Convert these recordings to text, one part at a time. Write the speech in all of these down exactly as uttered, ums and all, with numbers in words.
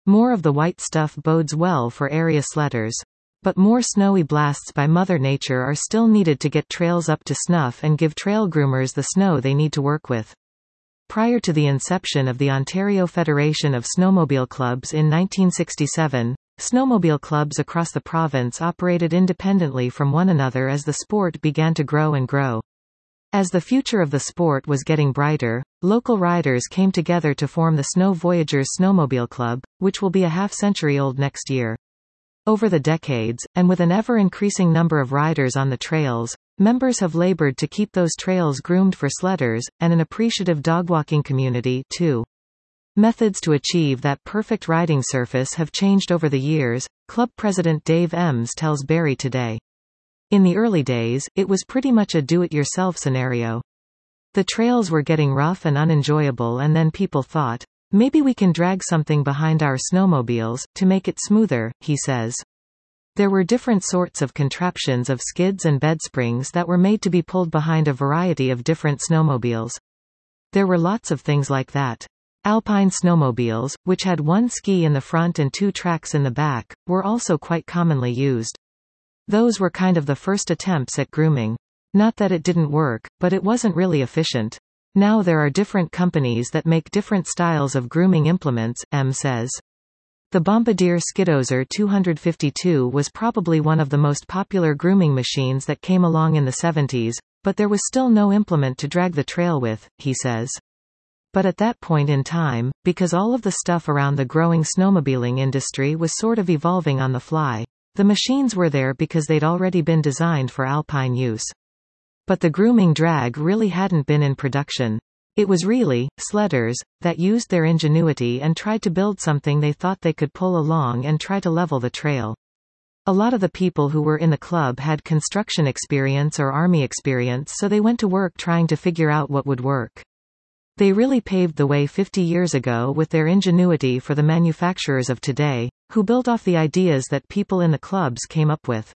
More of the white stuff bodes well for area sledders. But more snowy blasts by Mother Nature are still needed to get trails up to snuff and give trail groomers the snow they need to work with. Prior to the inception of the Ontario Federation of Snowmobile Clubs in nineteen sixty-seven, snowmobile clubs across the province operated independently from one another as the sport began to grow and grow. As the future of the sport was getting brighter, local riders came together to form the Snow Voyagers Snowmobile Club, which will be a half-century old next year. Over the decades, and with an ever-increasing number of riders on the trails, members have labored to keep those trails groomed for sledders, and an appreciative dogwalking community, too. Methods to achieve that perfect riding surface have changed over the years, club president Dave Ems tells Barrie Today. In the early days, it was pretty much a do-it-yourself scenario. The trails were getting rough and unenjoyable, and then people thought, maybe we can drag something behind our snowmobiles, to make it smoother, he says. There were different sorts of contraptions of skids and bed springs that were made to be pulled behind a variety of different snowmobiles. There were lots of things like that. Alpine snowmobiles, which had one ski in the front and two tracks in the back, were also quite commonly used. Those were kind of the first attempts at grooming. Not that it didn't work, but it wasn't really efficient. Now there are different companies that make different styles of grooming implements, M says. The Bombardier Skidozer two fifty-two was probably one of the most popular grooming machines that came along in the seventies, but there was still no implement to drag the trail with, he says. But at that point in time, because all of the stuff around the growing snowmobiling industry was sort of evolving on the fly, the machines were there because they'd already been designed for alpine use. But the grooming drag really hadn't been in production. It was really sledders that used their ingenuity and tried to build something they thought they could pull along and try to level the trail. A lot of the people who were in the club had construction experience or army experience, so they went to work trying to figure out what would work. They really paved the way fifty years ago with their ingenuity for the manufacturers of today, who built off the ideas that people in the clubs came up with.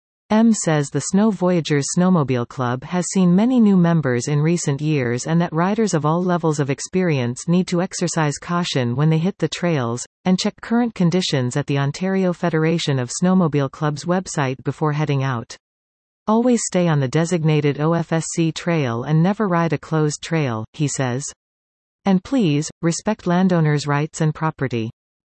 M says the Snow Voyagers Snowmobile Club has seen many new members in recent years, and that riders of all levels of experience need to exercise caution when they hit the trails, and check current conditions at the Ontario Federation of Snowmobile Clubs website before heading out. Always stay on the designated O F S C trail and never ride a closed trail, he says. And please, respect landowners' rights and property.